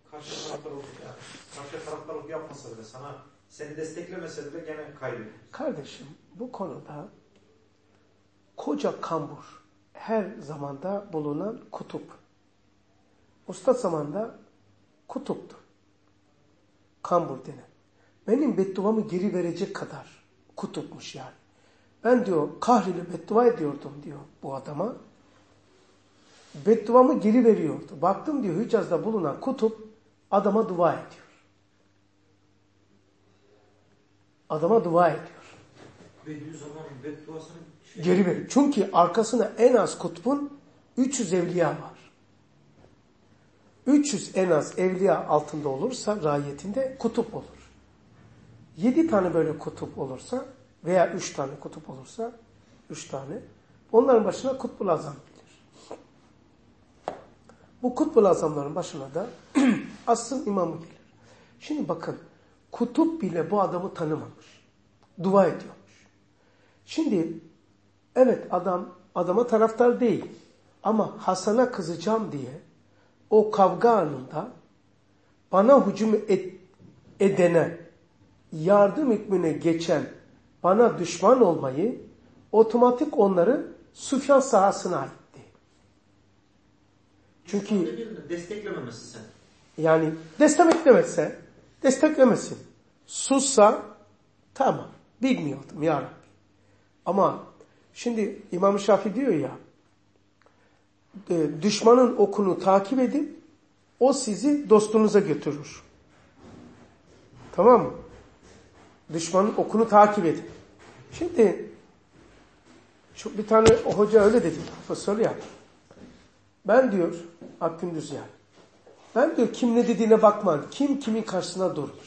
karşı taraftarlık yapmasa bile seni desteklemese bile gene kaybediyor. Kardeşim bu konuda koca kambur her zamanda bulunan kutup. Ustad zamanında kutuptu. Kambur denen. Benim bedduamı geri verecek kadar kutupmuş yani. Ben diyor kahrıyla beddua ediyordum diyor bu adama. Bedduamı geri veriyordu. Baktım diyor Hicaz'da bulunan kutup adama dua ediyor. Adama dua ediyor. Geri veriyor. Çünkü arkasına en az kutbun 300 evliya var. 300 en az evliya altında olursa raiyetinde kutup olur. 7 tane böyle kutup olursa veya 3 tane kutup olursa 3 tane onların başına kutbul azam gelir. Bu kutbul azamların başına da asıl imamı gelir. Şimdi bakın kutup bile bu adamı tanımamış. Dua ediyormuş. Şimdi evet adama taraftar değil ama Hasan'a kızacağım diye o kavga anında bana hücum edene, yardım hükmüne geçen, bana düşman olmayı otomatik onları Süfyan sahasına itti. Çünkü desteklememesi sen. Yani desteklemesin. Sussa tamam. Bilmiyordum ya Rabbi. Ama şimdi İmam Şafii diyor ya düşmanın okunu takip edin o sizi dostunuza götürür. Tamam mı? Düşmanın okunu takip edin. Şimdi bir tane hoca öyle dedi. Profesör ya. Ben diyor Akgündüz yani. Ben diyor kim ne dediğine bakmam. Kim kimin karşısına durur.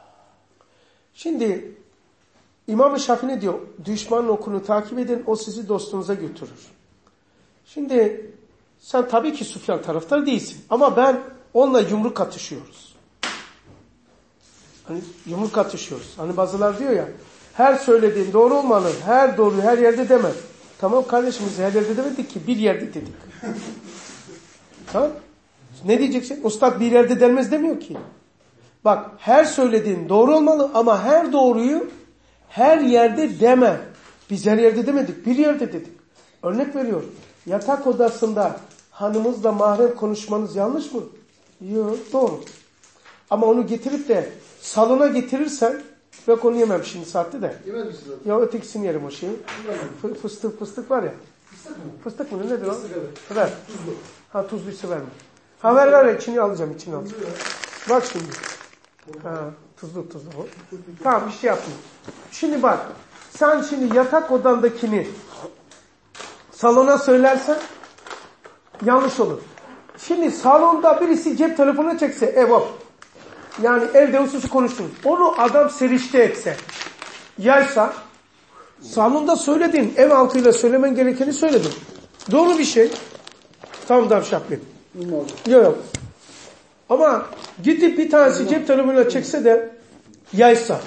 Şimdi İmam-ı Şafii ne diyor? Düşmanın okunu takip edin o sizi dostunuza götürür. Şimdi sen tabii ki Süfyan taraftarı değilsin. Ama ben onunla yumruk atışıyoruz. Hani yumruk atışıyoruz. Hani bazılar diyor ya her söylediğin doğru olmalı. Her doğruyu her yerde deme. Tamam kardeşimiz her yerde demedik ki bir yerde dedik. Tamam. Ne diyeceksin? Ustad bir yerde denmez demiyor ki. Bak her söylediğin doğru olmalı ama her doğruyu her yerde deme. Biz her yerde demedik. Bir yerde dedik. Örnek veriyorum. Yatak odasında hanımızla mahrem konuşmanız yanlış mı? Yok doğru. Ama onu getirip de salona getirirsen yok onu yemem şimdi saatte de. Yemez misin? Ya ötekisini yerim o şeyi. Fıstık var ya. Fıstık mı? Nedir o? Fıstık ver. Tuzlu. Ha tuzluysa verme. Ha ver içini alacağım. Bak şimdi. Ha tuzlu. Tamam bir şey yapmayayım. Şimdi bak. Sen şimdi yatak odandakini salona söylersen yanlış olur. Şimdi salonda birisi cep telefonuna çekse yani evde hususi konuştunuz. Onu adam serişte etse yaysa salonda söyledin. Ev halkıyla söylemen gerekeni söyledin. Doğru bir şey. Tamam şaplayayım. Yok. Ama gidip bir tanesi cep telefonuna çekse de yaysa.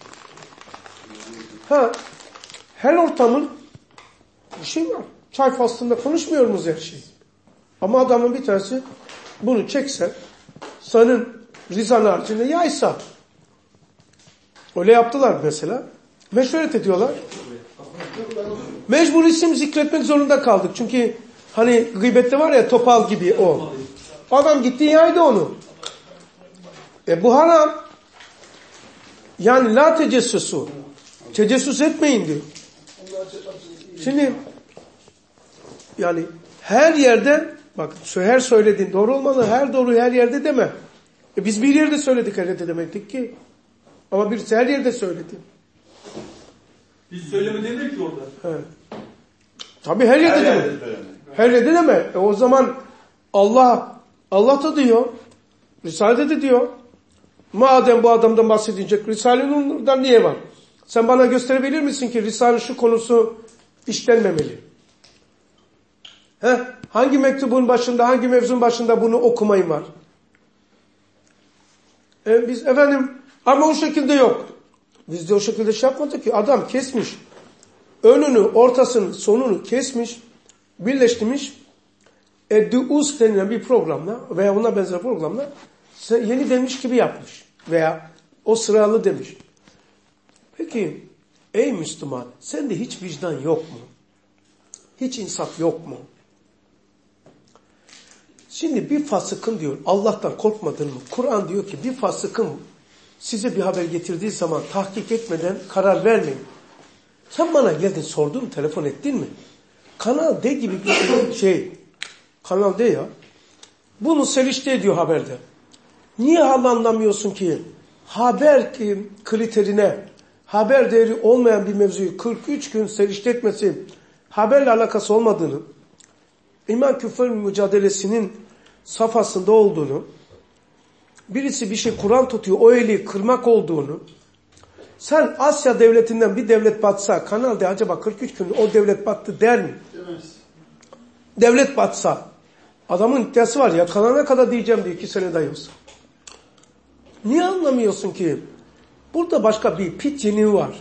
Her ortamın bir şey var. Çay faslında konuşmuyor muyuz her şeyi? Ama adamın bir tanesi bunu çekse senin rizan haricinde yaysa. Öyle yaptılar mesela. Meşveret ediyorlar. Mecbur isim zikretmek zorunda kaldık. Çünkü hani gıybette var ya topal gibi o. Adam gitti yaydı onu. Bu haram. Yani la tecessüsü. Tecessüs etmeyin diyor. Şimdi yani her yerde bak her söylediğin doğru olmalı. Her doğruyu her yerde deme. Biz bir yerde söyledik her yerde demektik ki. Ama birisi her yerde söyledi. Biz söyleme demek ki orada. Evet. Tabii her yerde deme. Her yerde deme. O zaman Allah da diyor. Risale'de de diyor. Madem bu adamdan bahsedecek Risale-i Nur'dan niye var? Sen bana gösterebilir misin ki Risale şu konusu işlenmemeli? Hangi mektubun başında, hangi mevzun başında bunu okumayın var? Biz ama o şekilde yok. Biz de o şekilde şey yapmadık ki. Adam kesmiş. Önünü, ortasını, sonunu kesmiş. Birleştirmiş. Edduus denilen bir programla veya ona benzer programla Yeni demiş gibi yapmış. Veya o sıralı demiş. Peki ey Müslüman, sende hiç vicdan yok mu? Hiç insaf yok mu? Şimdi bir fasıkın diyor, Allah'tan korkmadın mı? Kur'an diyor ki bir fasıkın size bir haber getirdiği zaman tahkik etmeden karar vermeyin. Sen bana geldin sordun, telefon ettin mi? Kanal D gibi bir şey. Kanal D ya. Bunu selişte ediyor haberde. Niye anlamıyorsun ki haber kriterine, haber değeri olmayan bir mevzuyu 43 gün selişte etmesi haberle alakası olmadığını, iman küfür mücadelesinin safhasında olduğunu, birisi bir şey Kur'an tutuyor, o eli kırmak olduğunu, sen Asya devletinden bir devlet batsa, Kanal D acaba 43 gün o devlet battı der mi? Demez. Devlet batsa, adamın iddiası var ya, kanana kadar diyeceğim diye 2 sene dayıyorsa. Niye anlamıyorsun ki? Burada başka bir pit cini var.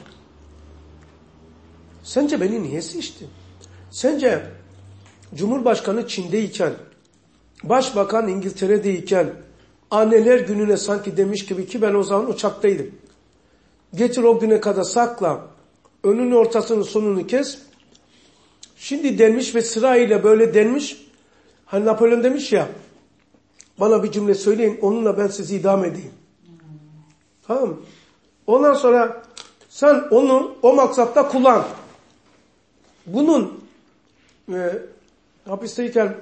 Sence beni niye seçtin? Sence Cumhurbaşkanı Çin'deyken, Başbakan İngiltere'deyken, anneler gününe sanki demiş gibi ki ben o zaman uçaktaydım. Getir o güne kadar sakla, önünü ortasını sonunu kes. Şimdi denmiş ve sırayla böyle denmiş. Hani Napolyon demiş ya, bana bir cümle söyleyin, onunla ben sizi idam edeyim. Tamam mı? Ondan sonra sen onu o maksatta kullan. Bunun hapisteyken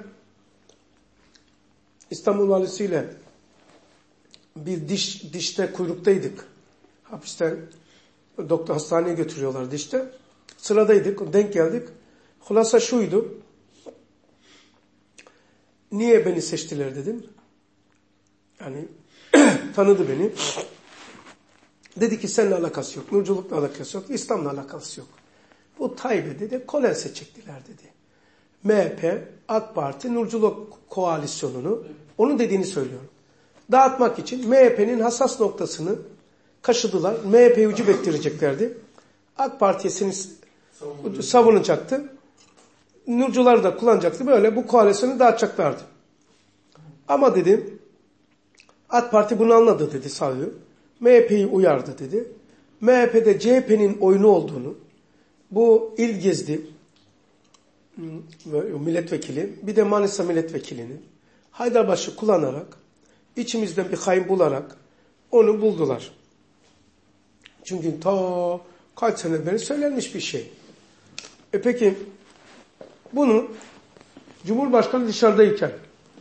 İstanbul valisiyle bir dişte kuyruktaydık. Hapisten doktor hastaneye götürüyorlar dişte. Sıradaydık, denk geldik. Hulasa şuydu. Niye beni seçtiler dedim. Yani tanıdı beni. Dedi ki seninle alakası yok, nurculukla alakası yok, İslam'la alakası yok. Bu Tayyip'e dedi, Kolens'e çektiler dedi. MHP, AK Parti, nurculuk koalisyonunu, onun dediğini söylüyorum. Dağıtmak için MHP'nin hassas noktasını kaşıdılar. MHP'yi ucub ettireceklerdi. AK Parti'ye seni savunacaktı. Nurcuları da kullanacaktı. Böyle bu koalisyonu dağıtacaklardı. Ama dedi, AK Parti bunu anladı dedi sağıyor. MHP'yi uyardı dedi. MHP'de CHP'nin oyunu olduğunu, bu İlgezdi milletvekili, bir de Manisa milletvekilini Haydarbaşı kullanarak, içimizden bir hain bularak onu buldular. Çünkü ta kaç sene beri söylenmiş bir şey. Peki bunu Cumhurbaşkanı dışarıdayken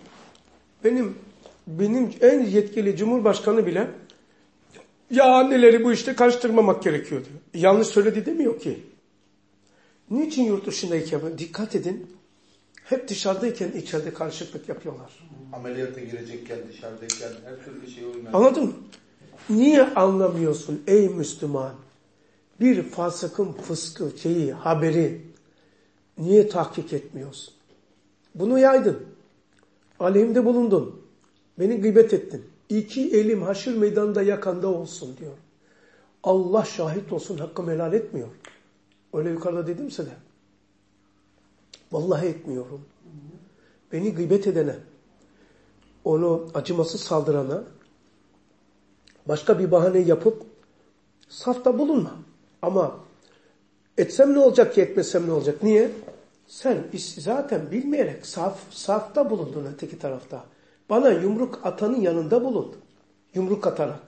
benim en yetkili Cumhurbaşkanı bile ya anneleri bu işte karıştırmamak gerekiyor diyor. Yanlış söyledi demiyor ki. Niçin yurt dışındayken? Dikkat edin. Hep dışarıdayken içeride karışıklık yapıyorlar. Ameliyata girecekken, dışarıdayken her türlü şey oynar. Anladın mı? Niye anlamıyorsun ey Müslüman? Bir fasıkın fıskı, haberi niye tahkik etmiyorsun? Bunu yaydın. Aleyhimde bulundun. Beni gıybet ettin. 2 elim haşır meydanında yakanda olsun diyor. Allah şahit olsun, hakkımı helal etmiyor. Öyle yukarıda dedimse de. Vallahi etmiyorum. Beni gıybet edene, onu acımasız saldırana başka bir bahane yapıp safta bulunma. Ama etsem ne olacak ki etmesem ne olacak? Niye? Sen zaten bilmeyerek safta bulundun öteki tarafta. Bana yumruk atanın yanında bulundun. Yumruk atarak.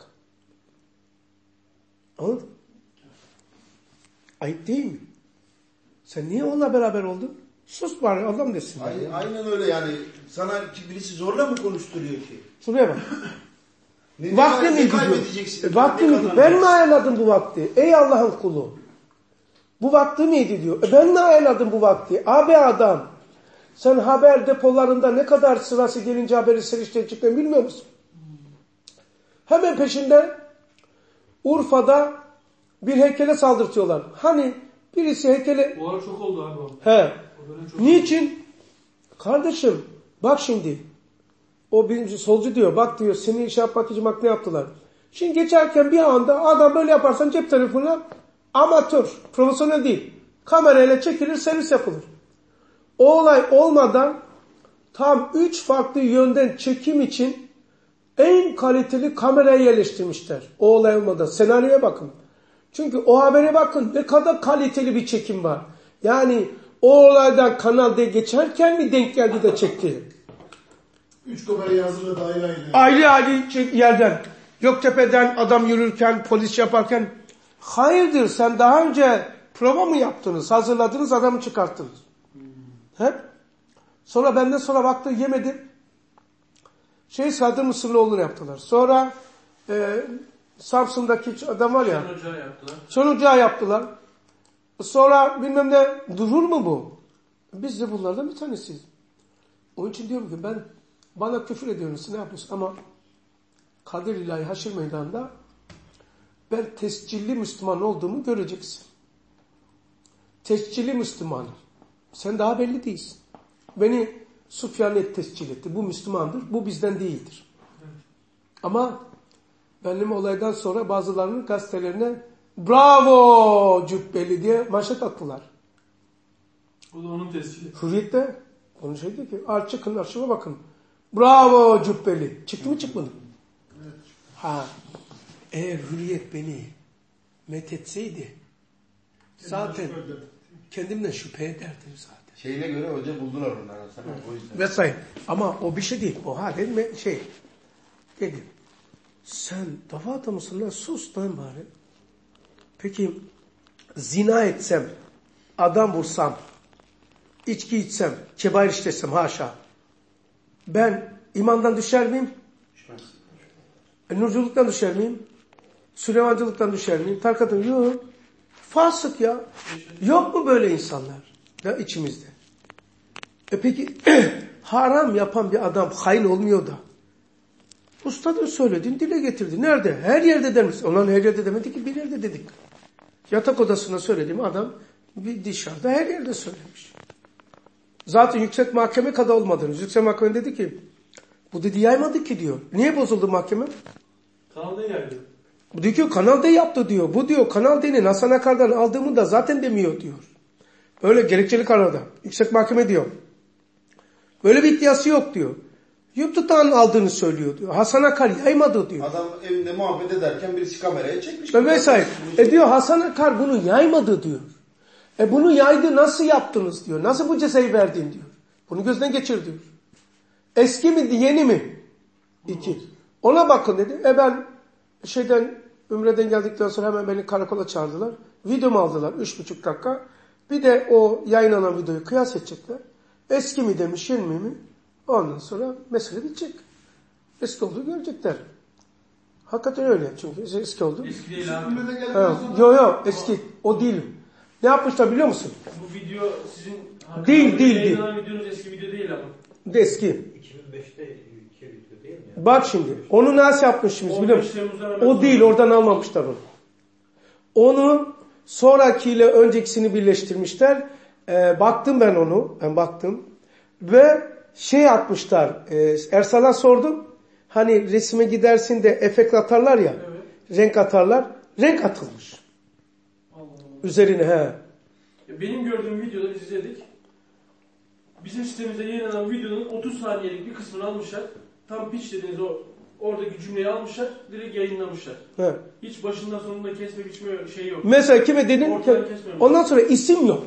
Anladın mı? Ayıp değil mi? Sen niye onunla beraber oldun? Sus bari adam desin. Aynen öyle yani. Sana birisi zorla mı konuşturuyor ki? Şuraya bak. Vakti mi gidiyor? Vakti mi gidiyor? Ben mi ayarladım bu vakti? Ey Allah'ın kulu. Bu vakti miydi diyor. Ben mi ayarladım bu vakti? Abi adam. Sen haber depolarında ne kadar sırası gelince haberi seriştireceklerini bilmiyor musun? Hemen peşinden Urfa'da bir heykele saldırtıyorlar. Hani birisi heykele... Bu ara çok oldu abi o. He. Niçin? Kardeşim bak şimdi. O birinci solcu diyor. Bak diyor seni iş yapmak için bak ne yaptılar. Şimdi geçerken bir anda adam böyle yaparsan cep telefonuna amatör, profesyonel değil. Kamerayla çekilir, servis yapılır. O olay olmadan tam 3 farklı yönden çekim için En kaliteli kamerayı yerleştirmişler. O olay olmadan. Senaryoya bakın. Çünkü o habere bakın ne kadar kaliteli bir çekim var. Yani o olaydan Kanal D geçerken mi denk geldi de çekti? 3 kamerayı hazırladı ayrı ayrı. Ayrı ayrı yerden. Göktepe'den adam yürürken, polis yaparken. Hayırdır, sen daha önce prova mı yaptınız? Hazırladınız, adamı çıkarttınız. He? Sonra benden sonra baktı, yemedim. Sadır Mısırlıoğlu'nu yaptılar. Sonra Samsun'daki adam var ya. Çan Ocağı yaptılar. Sonra bilmem ne, durur mu bu? Biz de bunlardan bir tanesiyiz. Onun için diyorum ki bana küfür ediyorsunuz, ne yapıyorsun? Ama Kadir İlahi Haşir Meydanı'nda ben tescilli Müslüman olduğumu göreceksin. Tescilli Müslüman. Sen daha belli değilsin. Beni Süfyan tescil etti. Bu Müslümandır. Bu bizden değildir. Ama benim olaydan sonra bazılarının gazetelerine bravo cübbeli diye manşet attılar. O da onun tescili. Hürriyet'te onun dedi ki çıkın arşive bakın. Bravo cübbeli. Çıktı mı çıkmadı mı? Evet. Ha. Eğer Hürriyet beni methetseydi zaten kendimden şüphe ederdim zaten. Şeyine göre hoca buldular onları sana o yüzden. Vesaire. Ama o bir şey değil. O halde dedi. Sen dava adamısın lan, sus lan bari. Peki zina etsem, adam vursam, içki içsem, kebair işlesem haşa. Ben imandan düşer miyim? Nurculuktan düşer miyim? Süleymancılıktan düşer miyim? Tarikattan yok. Fasık ya. Yok mu böyle insanlar da içimizde? Peki haram yapan bir adam hain olmuyor da. Ustadın söylediğini dile getirdi. Nerede? Her yerde der misin? Onların her yerde demedi ki, bir yerde dedik. Yatak odasında söylediğim adam bir dışarıda her yerde söylemiş. Zaten yüksek mahkeme kadar olmadınız. Yüksek mahkeme dedi ki bu dedi yaymadı ki diyor. Niye bozuldu mahkeme? Kanal D yaydı. Bu diyor ki Kanal D yaptı diyor. Bu diyor Kanal D'nin Hasan Akar'dan aldığımı da zaten demiyor diyor. Öyle gerekçeli kararda. Yüksek mahkeme diyor. Böyle bir iddiası yok diyor. YouTube'dan aldığını söylüyor diyor. Hasan Akar yaymadı diyor. Adam evinde muhabbet ederken birisi kameraya çekmiş. Vesaire. Diyor Hasan Akar bunu yaymadı diyor. Bunu yaydı, nasıl yaptınız diyor. Nasıl bu cezayı verdin diyor. Bunu gözden geçir diyor. Eski mi yeni mi? 2. Ona bakın dedi. Ben Ümre'den geldikten sonra hemen beni karakola çağırdılar. Videomu aldılar 3,5 dakika. Bir de o yayınlanan videoyu kıyas edecekler. Eski mi demiş, yeni mi? Ondan sonra mesele bitecek. Eski olduğu görecekler. Hakikaten öyle çünkü eski oldu. Eski değil abi. Yok eski. O değil. Ne yapmışlar biliyor musun? Bu video sizin Değil. yayınlanan videonuz eski video değil ama. Eski. 2005'te ülke video değil mi? Ya? Bak şimdi. Onu nasıl yapmışız biliyor musun? O değil. Oradan almamışlar onu. Onu sonrakiyle öncekisini birleştirmişler. Baktım ben onu. Ben baktım. Ve atmışlar. Ersal'a sordum. Hani resime gidersin de efekt atarlar ya. Evet. Renk atarlar. Renk atılmış. Allah. Üzerine Benim gördüğüm videoda biz izledik. Bizim sitemizde yayınlanan videonun 30 saniyelik bir kısmını almışlar. Tam pitch dediğiniz oradaki cümleyi almışlar. Direkt yayınlamışlar. He. Hiç başından sonunda kesme biçme şey yok. Mesela kime dedin? Ondan sonra isim yok.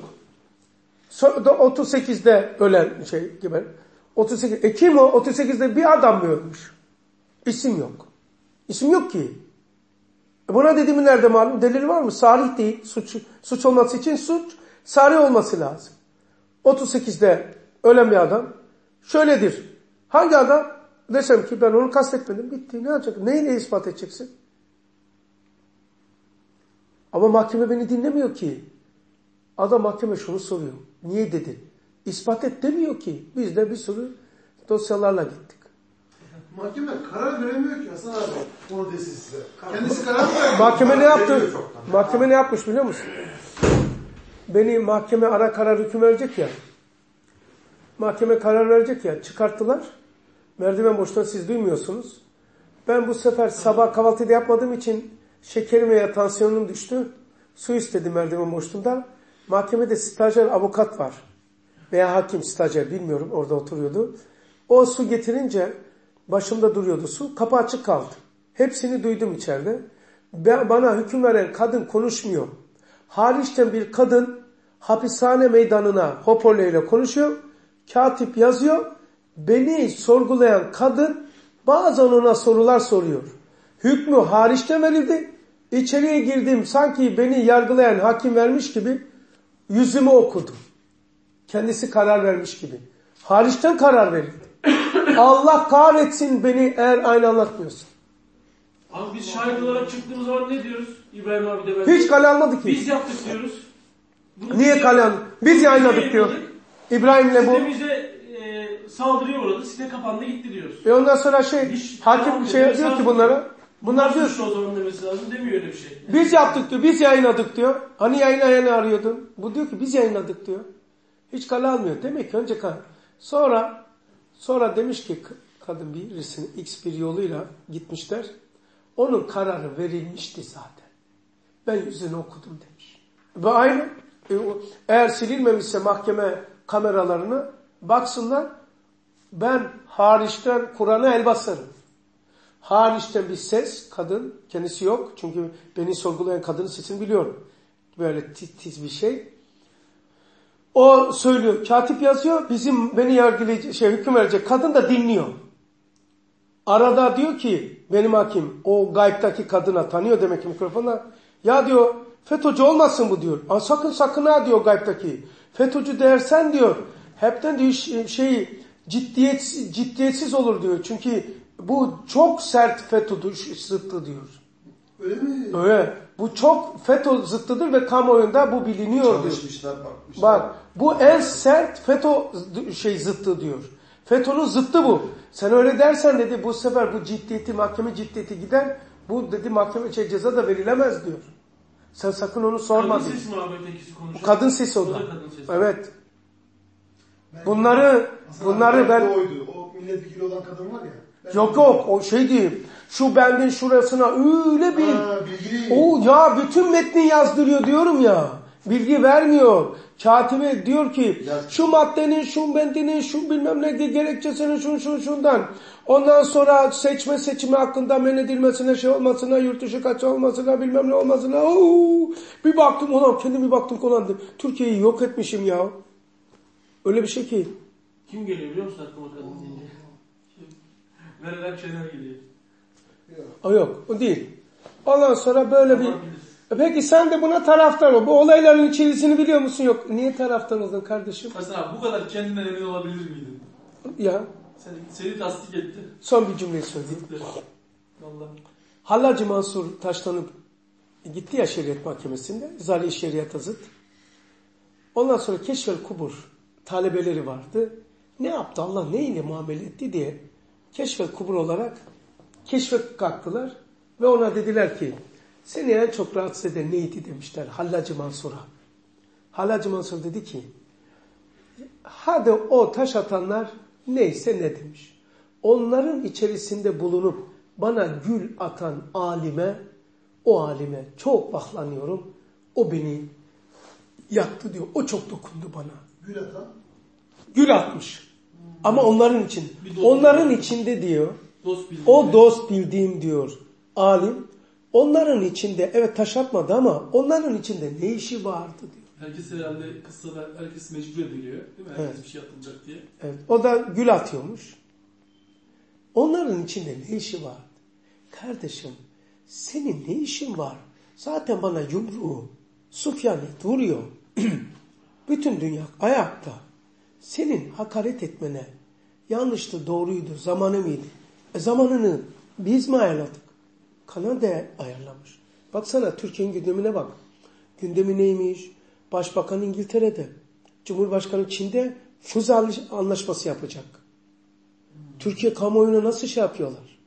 38'de ölen gibi. 38. Kim o? 38'de bir adam mı ölmüş? İsim yok. İsim yok ki. Buna dediğimi nerede malum? Delil var mı? Sarih değil. Suç olması için sarih olması lazım. 38'de ölen bir adam şöyledir. Hangi adam? Desem ki ben onu kastetmedim. Bitti. Ne yapacak? Neyle ispat edeceksin? Ama mahkeme beni dinlemiyor ki. Adam mahkeme şunu soruyor. Niye dedin? İspat et demiyor ki. Biz de bir sürü dosyalarla gittik. Mahkeme karar veremiyor ki Hasan abi. Onu desin size. Kendisi karar veremiyor. Mahkeme ne yaptı? Mahkeme ne yapmış biliyor musun? Beni mahkeme ara karar hüküm verecek ya. Mahkeme karar verecek ya. Çıkarttılar. Merdiven boşluğunda siz duymuyorsunuz. Ben bu sefer sabah kahvaltıda yapmadığım için şekerim veya tansiyonum düştü. Su istedim merdiven boşluğunda. Mahkemede stajyer avukat var. Veya hakim stajyer bilmiyorum orada oturuyordu. O su getirince Başımda duruyordu su. Kapı açık kaldı. Hepsini duydum içeride. Bana hüküm veren kadın konuşmuyor. Hariçten bir kadın hapishane meydanına hoparlörle konuşuyor. Katip yazıyor. Beni sorgulayan kadın bazen ona sorular soruyor. Hükmü hariçten verildi. İçeriye girdim, sanki beni yargılayan hakim vermiş gibi yüzümü okudu. Kendisi karar vermiş gibi. Hariçten karar verildi. Allah kahretsin beni eğer aynı anlatmıyorsun. Abi biz şahit olarak çıktığımız zaman ne diyoruz? İbrahim abi de ben. Hiç kale almadı ki. Biz yaptık diyoruz. Niye kale almadı? Biz yayınladık diyor. İbrahim'le bu. Sitemize saldırıya uğradı. Site kapandı gitti diyoruz. Ondan sonra hakim diyor ki bunlara. Bunlar diyor o zaman demesi lazım, demiyor öyle bir şey. Biz yaptık diyor, biz yayınladık diyor. Hani yayınlayanı arıyordun. Bu diyor ki biz yayınladık diyor. Hiç kale almıyor. Demek ki önce kale. Sonra demiş ki kadın birisinin X bir yoluyla gitmişler. Onun kararı verilmişti zaten. Ben yüzünü okudum demiş. Ve aynı eğer silinmemişse mahkeme kameralarını baksınlar. Ben hariçten Kur'an'a el basarım. Hariçten bir ses, kadın, kendisi yok. Çünkü beni sorgulayan kadının sesini biliyorum. Böyle tiz bir şey. O söylüyor, katip yazıyor, beni yargılayacak, hüküm verecek. Kadın da dinliyor. Arada diyor ki, benim hakim, o gaybtaki kadına tanıyor demek ki mikrofonla. Ya diyor, FETÖ'cü olmasın bu diyor. Sakın ha diyor gaybtaki. FETÖ'cü dersen diyor, hepten diyor ciddiyetsiz olur diyor. Çünkü bu çok sert FETÖ zıttı diyor. Öyle mi? Öyle. Bu çok FETÖ zıttıdır ve kamuoyunda bu biliniyor diyor. Çalışmışlar, bakmışlar. Bak, bu en sert FETÖ zıttı diyor. FETÖ'nün zıttı bu. Sen öyle dersen dedi, bu sefer bu mahkeme ciddiyeti gider. Bu dedi mahkeme ceza da verilemez diyor. Sen sakın onu sorma. Kadın sesi mi abi ötekisi konuşuyor? Kadın sesi o da. Kadın sesi. Evet. Bunları ben... Oydu. O milletvekili olan kadın var ya. Yok o şey diyeyim. Şu bendin şurasına öyle bir... bilgili. O ya bütün metni yazdırıyor diyorum ya. Bilgi vermiyor. Katibe diyor ki şu maddenin, şu bendinin, şu bilmem ne gerekçesinin şundan. Ondan sonra seçimi hakkında men edilmesine olmasına, yurt dışı kaçı olmasına, bilmem ne olmasına. Bir baktım ulan Türkiye'yi yok etmişim ya. Öyle bir şey ki. Kim geliyor biliyor musun aklıma kadın deyince? Meral Akşener geliyor. Yok o değil. Ondan sonra böyle bir... Peki sen de buna taraftar ol. Bu olayların içerisini biliyor musun? Yok. Niye taraftar oldun kardeşim? Mesela bu kadar kendinden emin olabilir miydin? Ya. Seni tasdik etti. Son bir cümleyi söyleyeyim. Vallahi. Hallacı Mansur taşlanıp gitti ya şeriat mahkemesinde. Zali şeriata zıt. Ondan sonra Keşfel Kubur talebeleri vardı. Ne yaptı Allah neyle muamele etti diye Keşfel Kubur olarak keşfe kalktılar. Ve ona dediler ki seni en çok rahatsız eden neydi demişler Hallacı Mansur'a. Hallacı Mansur dedi ki hadi o taş atanlar neyse ne demiş. Onların içerisinde bulunup bana gül atan o alime çok baklanıyorum. O beni yaktı diyor. O çok dokundu bana. Gül atan? Gül atmış. Ama onların için. Onların içinde diyor. Dost bildiğim diyor alim. Onların içinde evet taş atmadı ama onların içinde ne işi vardı diyor. Herkes herhalde kıssada herkes mecbur ediliyor. Değil mi? Herkes bir şey atılacak diye. Evet. O da gül atıyormuş. Onların içinde ne işi vardı? Kardeşim senin ne işin var? Zaten bana yumruğu Sufyan vuruyor. Bütün dünya ayakta. Senin hakaret etmene yanlıştı, doğruydu, zamanı mıydı? Zamanını biz mi ayarladık? Kanada ayarlamış. Baksana Türkiye'nin gündemine bak. Gündemi neymiş? Başbakan İngiltere'de. Cumhurbaşkanı Çin'de füze anlaşması yapacak. Türkiye kamuoyuna nasıl şey yapıyorlar?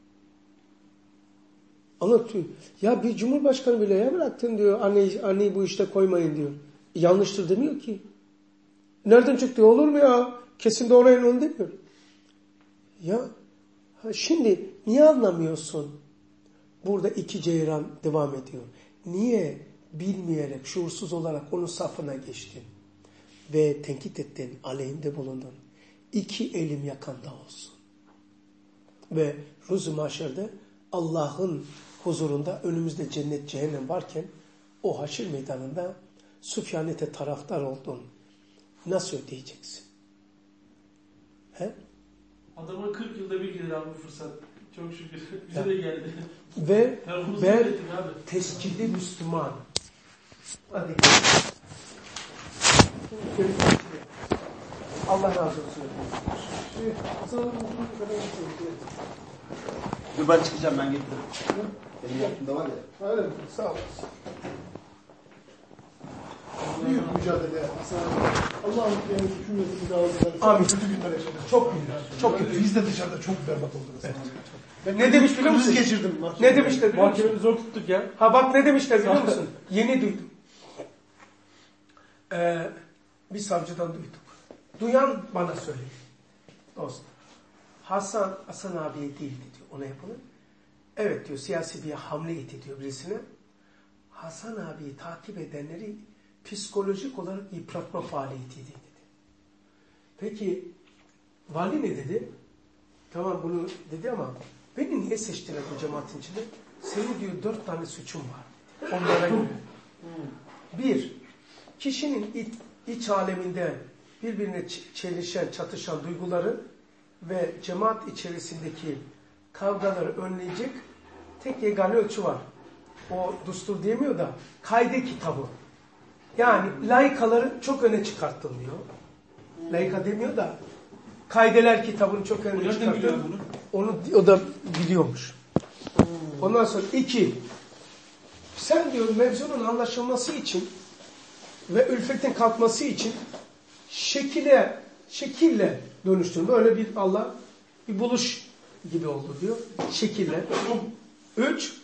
Anlatıyor. Ya bir cumhurbaşkanı bile ya bıraktın diyor. Anneyi bu işte koymayın diyor. Yanlıştır demiyor ki. Nereden çıktı? Olur mu ya? Kesin de oraya onu demiyor. Ya şimdi niye anlamıyorsun? Burada iki ceyran devam ediyor. Niye bilmeyerek, şuursuz olarak onun safına geçtin? Ve tenkit ettin, aleyhinde bulundun. İki elim yakanda olsun. Ve Ruz-u Mahşer'de Allah'ın huzurunda önümüzde cennet cehennem varken o haşir meydanında Süfyanete taraftar oldun. Nasıl ödeyeceksin? He? Adama 40 yılda bir gelir abi fırsat. Çok şükür. Bize de geldi. Ve ben abi. tescilli Müslüman. Hadi. Allah razı olsun. Hasan abi oturun kadar istiyorum. Dur ben çıkacağım, ben gittim. Benim yaptığımda var ya. Öyle mi? Sağ olasın. Büyük mücadele. Hasan abi. Allah'ın yani hükümeti dağıldılar. Amin. Kötü günler yaşadık. Çok güzel. Çok güzel. Biz de dışarıda çok berbat olduk Hasan abi. Ben Ne demiş biliyor musun? Kriz geçirdim. Ne demişler biliyor musun? Mahkememizi zor tuttuk ya. Ha bak ne demişler biliyor musun? Yeni duydum. Bir savcıdan duyduk. Duyan bana söyledi. Dostum. Hasan abiye değildi diyor ona yapılan. Evet diyor, siyasi bir hamle gitti diyor birisine. Hasan abiyi takip edenleri psikolojik olarak yıpratma faaliyetiydi dedi. Peki vali ne dedi? Tamam bunu dedi ama beni niye seçtiler bu cemaatin içinde? Senin diyor 4 tane suçun var dedi. Onlara göre. Bir, kişinin iç aleminde birbirine çelişen, çatışan duyguları ve cemaat içerisindeki kavgaları önleyecek tek yegane ölçü var. O düstur diyemiyor da kaide kitabı. Yani laikaları çok öne çıkarttın diyor. Laika demiyor da kaideler kitabını çok öne çıkarttın. Onu o da biliyormuş. Ondan sonra 2, sen diyor mevzunun anlaşılması için ve ülfetin kalkması için şekille dönüştürme. Böyle bir Allah bir buluş gibi oldu diyor. Şekille. 3,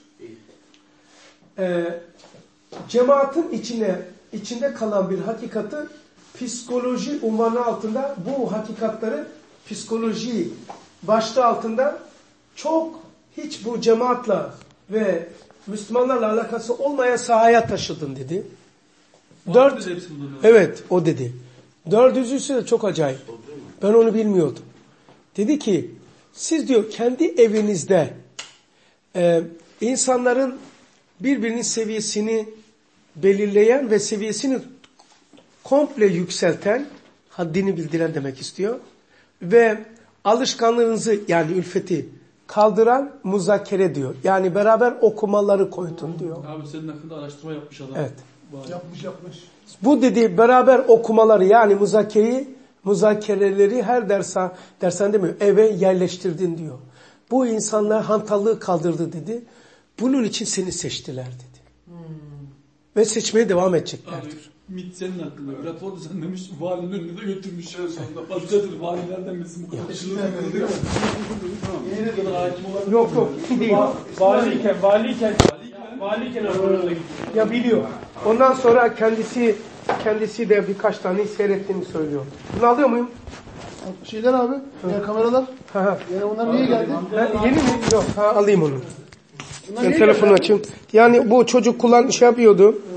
cemaatin içinde kalan bir hakikati psikoloji unvanı altında bu hakikatları psikoloji başlığı altında çok hiç bu cemaatla ve Müslümanlarla alakası olmayan sahaya taşıdın dedi. 4, evet o dedi. 4.'üsü de çok acayip. Ben onu bilmiyordum. Dedi ki siz diyor kendi evinizde insanların birbirinin seviyesini belirleyen ve seviyesini komple yükselten, haddini bildiren demek istiyor. Ve alışkanlığınızı yani ülfeti kaldıran muzakere diyor. Yani beraber okumaları koydun diyor. Abi senin hakkında araştırma yapmış adam. Evet. Yapmış. Bu dedi beraber okumaları yani muzakereleri her dersen demiyor eve yerleştirdin diyor. Bu insanlar hantallığı kaldırdı dedi. Bunun için seni seçtiler dedi. Ve seçmeye devam edeceklerdir. Abi MİT senin hakkında. Rapor düzenlemiş, valinin önüne de götürmüş en sonunda. Başkadır, valilerden bizim bu kadar. Yok değil. Valiyken raporuna gitti. Ya biliyor. Ondan sonra kendisi de birkaç tane seyrettiğini söylüyor. Bunu alıyor muyum? Şeyler abi. Ya kameralar. Yani onlar niye geldi? Yeni mi? Yok. Alayım onu. Ben telefonu açayım. Yani bu çocuk yapıyordu.